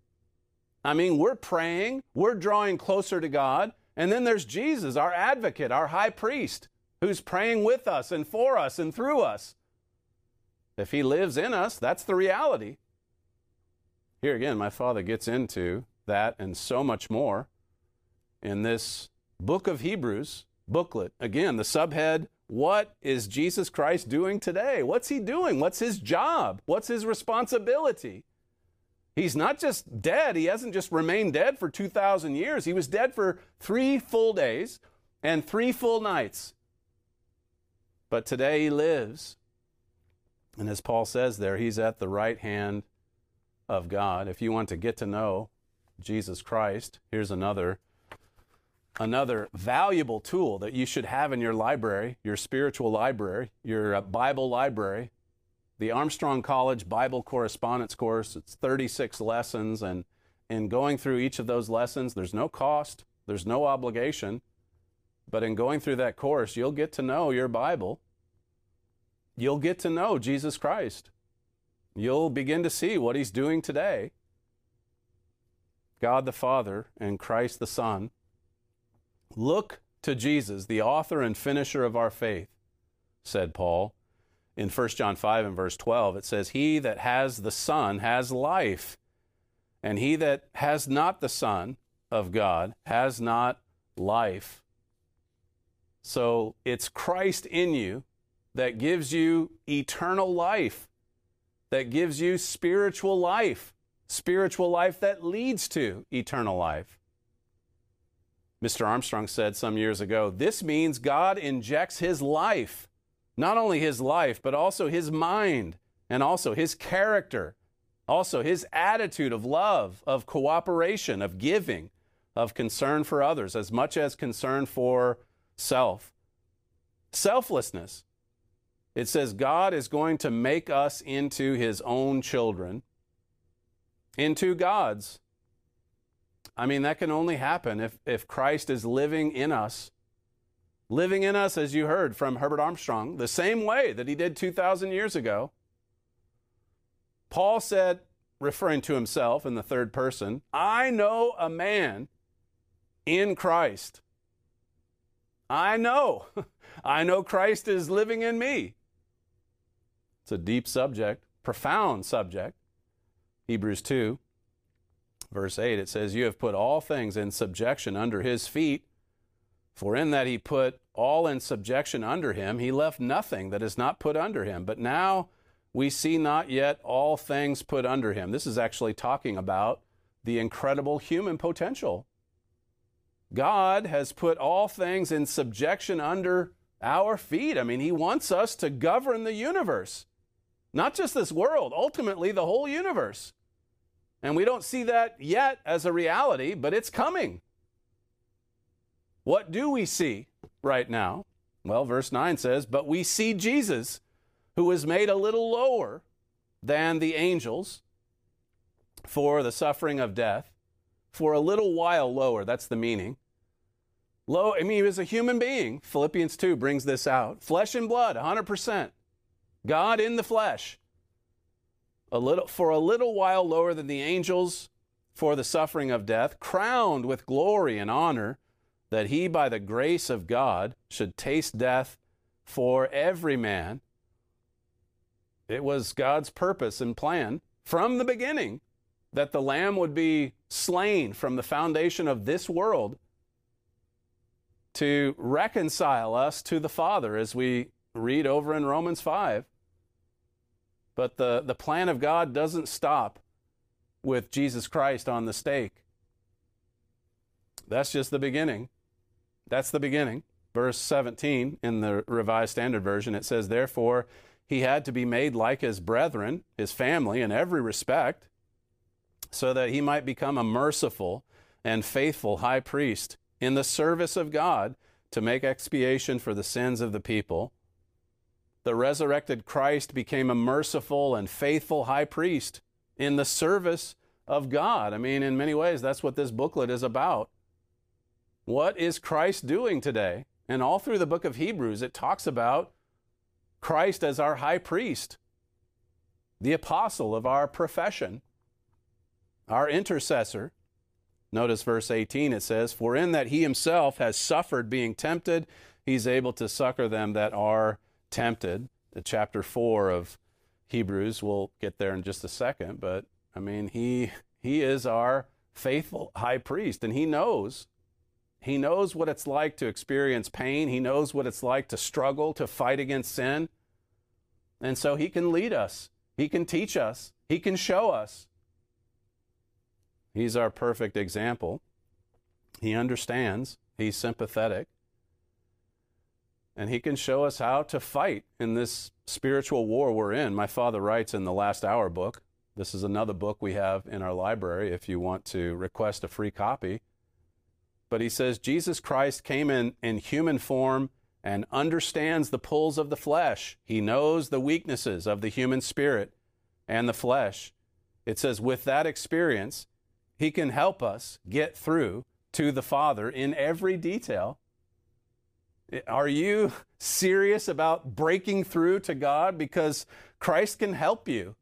I mean, we're praying, we're drawing closer to God, and then there's Jesus, our advocate, our high priest, who's praying with us and for us and through us. If he lives in us, that's the reality. Here again, my Father gets into that and so much more in this book of Hebrews booklet. Again, the subhead, what is Jesus Christ doing today? What's he doing? What's his job? What's his responsibility? He's not just dead. He hasn't just remained dead for two thousand years. He was dead for three full days and three full nights. But today he lives. And as Paul says there, he's at the right hand of God. If you want to get to know Jesus Christ, here's another, another valuable tool that you should have in your library, your spiritual library, your Bible library. The Armstrong College Bible Correspondence Course. It's thirty-six lessons, and in going through each of those lessons, there's no cost, there's no obligation, but in going through that course, you'll get to know your Bible. You'll get to know Jesus Christ. You'll begin to see what he's doing today. God the Father and Christ the Son. Look to Jesus, the author and finisher of our faith, said Paul. In First John five and verse twelve, it says, he that has the Son has life, and he that has not the Son of God has not life. So it's Christ in you that gives you eternal life, that gives you spiritual life, spiritual life that leads to eternal life. Mister Armstrong said some years ago, this means God injects his life, not only his life, but also his mind, and also his character, also his attitude of love, of cooperation, of giving, of concern for others, as much as concern for self. Selflessness. It says God is going to make us into his own children, into God's. I mean, that can only happen if, if Christ is living in us. Living in us, as you heard from Herbert Armstrong, the same way that he did two thousand years ago. Paul said, referring to himself in the third person, I know a man in Christ. I know. I know Christ is living in me. It's a deep subject, profound subject. Hebrews two, verse eight, it says, you have put all things in subjection under his feet, for in that he put all in subjection under him, he left nothing that is not put under him. But now we see not yet all things put under him. This is actually talking about the incredible human potential. God has put all things in subjection under our feet. I mean, he wants us to govern the universe, not just this world, ultimately the whole universe. And we don't see that yet as a reality, but it's coming. What do we see right now? Well, verse nine says, but we see Jesus, who was made a little lower than the angels for the suffering of death, for a little while lower. That's the meaning. Low, I mean, he was a human being. Philippians two brings this out. Flesh and blood, one hundred percent. God in the flesh. A little, for a little while lower than the angels for the suffering of death, crowned with glory and honor, that he, by the grace of God, should taste death for every man. It was God's purpose and plan from the beginning that the Lamb would be slain from the foundation of this world to reconcile us to the Father, as we read over in Romans five. But the, the plan of God doesn't stop with Jesus Christ on the stake. That's just the beginning. That's the beginning. Verse seventeen in the Revised Standard Version, it says, therefore, he had to be made like his brethren, his family, in every respect, so that he might become a merciful and faithful high priest in the service of God to make expiation for the sins of the people. The resurrected Christ became a merciful and faithful high priest in the service of God. I mean, in many ways, that's what this booklet is about. What is Christ doing today? And all through the book of Hebrews, it talks about Christ as our high priest, the apostle of our profession, our intercessor. Notice verse eighteen, it says, for in that he himself has suffered being tempted, he's able to succor them that are tempted. The chapter four of Hebrews, we'll get there in just a second, but I mean, he he is our faithful high priest, and he knows, he knows what it's like to experience pain. He knows what it's like to struggle, to fight against sin. And so he can lead us. He can teach us. He can show us. He's our perfect example. He understands. He's sympathetic. And he can show us how to fight in this spiritual war we're in. My father writes in the Last Hour book, this is another book we have in our library if you want to request a free copy. But he says, Jesus Christ came in, in human form and understands the pulls of the flesh. He knows the weaknesses of the human spirit and the flesh. It says, with that experience, he can help us get through to the Father in every detail. Are you serious about breaking through to God? Because Christ can help you.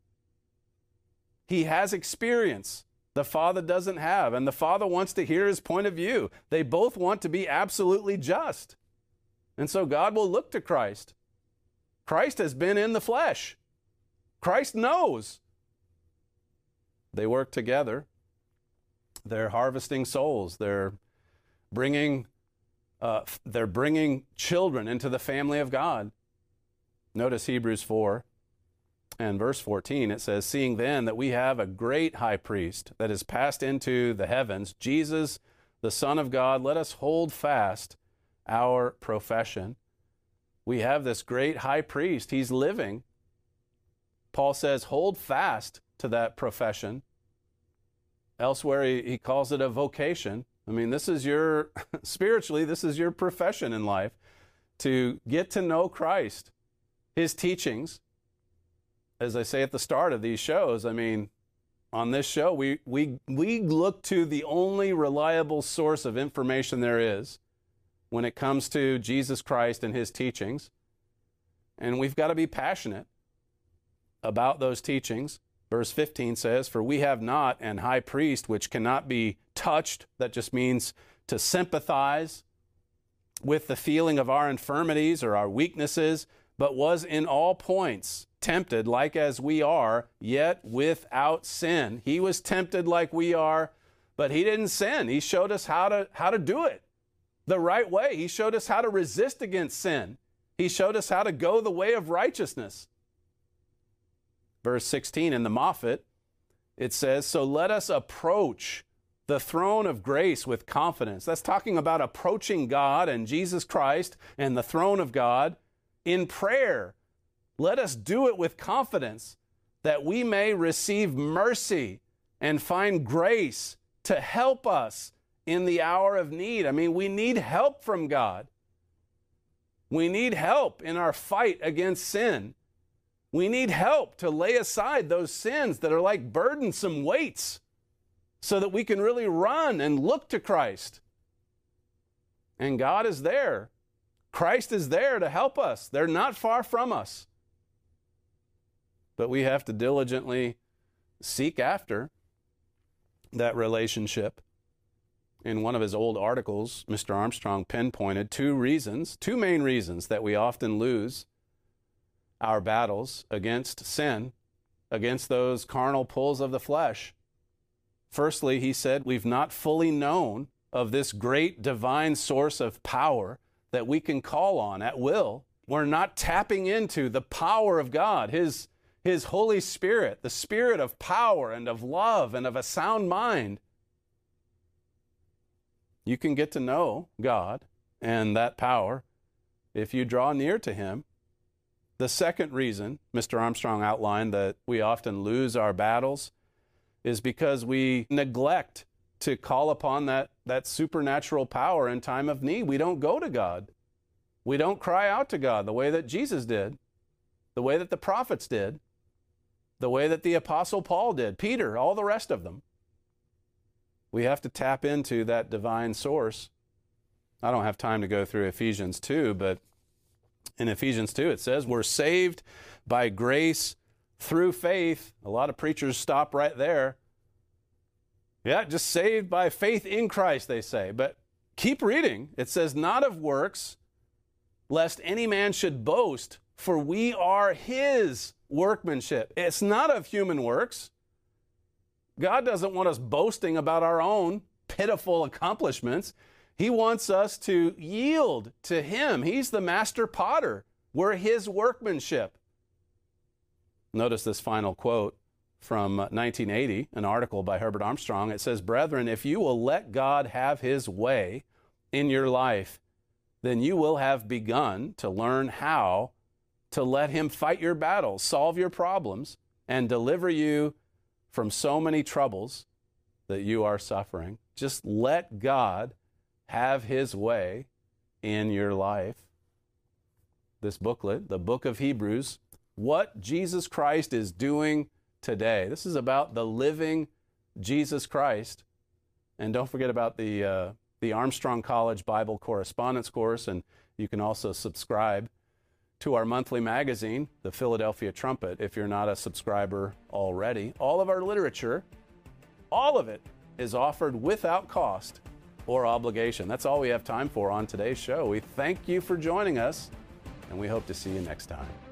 He has experience the Father doesn't have, and the Father wants to hear his point of view. They both want to be absolutely just. And so God will look to Christ. Christ has been in the flesh. Christ knows. They work together. They're harvesting souls. They're bringing Uh, they're bringing children into the family of God. Notice Hebrews four and verse fourteen. It says, seeing then that we have a great high priest that is passed into the heavens, Jesus, the Son of God, let us hold fast our profession. We have this great high priest. He's living. Paul says, hold fast to that profession. Elsewhere, he, he calls it a vocation. I mean, this is your, spiritually, this is your profession in life, to get to know Christ, his teachings. As I say at the start of these shows, I mean, on this show, we, we, we look to the only reliable source of information there is when it comes to Jesus Christ and his teachings. And we've got to be passionate about those teachings. Verse fifteen says, for we have not an high priest which cannot be touched. That just means to sympathize with the feeling of our infirmities or our weaknesses, but was in all points tempted like as we are, yet without sin. He was tempted like we are, but he didn't sin. He showed us how to, how to do it the right way. He showed us how to resist against sin. He showed us how to go the way of righteousness. Verse sixteen in the Moffatt, it says, so let us approach the throne of grace with confidence. That's talking about approaching God and Jesus Christ and the throne of God in prayer. Let us do it with confidence that we may receive mercy and find grace to help us in the hour of need. I mean, we need help from God. We need help in our fight against sin. We need help to lay aside those sins that are like burdensome weights so that we can really run and look to Christ. And God is there. Christ is there to help us. They're not far from us. But we have to diligently seek after that relationship. In one of his old articles, Mister Armstrong pinpointed two reasons, two main reasons that we often lose our battles against sin, against those carnal pulls of the flesh. Firstly, he said, we've not fully known of this great divine source of power that we can call on at will. We're not tapping into the power of God, His, His Holy Spirit, the Spirit of power and of love and of a sound mind. You can get to know God and that power if you draw near to Him. The second reason Mister Armstrong outlined that we often lose our battles is because we neglect to call upon that, that supernatural power in time of need. We don't go to God. We don't cry out to God the way that Jesus did, the way that the prophets did, the way that the Apostle Paul did, Peter, all the rest of them. We have to tap into that divine source. I don't have time to go through Ephesians two, but in Ephesians two it says we're saved by grace through faith. A lot of preachers stop right there. Yeah, just saved by faith in Christ, they say. But keep reading. It says, not of works, lest any man should boast, for we are His workmanship. It's not of human works. God doesn't want us boasting about our own pitiful accomplishments. He wants us to yield to Him. He's the master potter. We're His workmanship. Notice this final quote from nineteen eighty, an article by Herbert Armstrong. It says, brethren, if you will let God have His way in your life, then you will have begun to learn how to let Him fight your battles, solve your problems, and deliver you from so many troubles that you are suffering. Just let God have His way in your life. This booklet, the book of Hebrews, what Jesus Christ is doing today. This is about the living Jesus Christ. And don't forget about the, uh, the Armstrong College Bible Correspondence Course, and you can also subscribe to our monthly magazine, the Philadelphia Trumpet, if you're not a subscriber already. All of our literature, all of it, is offered without cost or obligation. That's all we have time for on today's show. We thank you for joining us, and we hope to see you next time.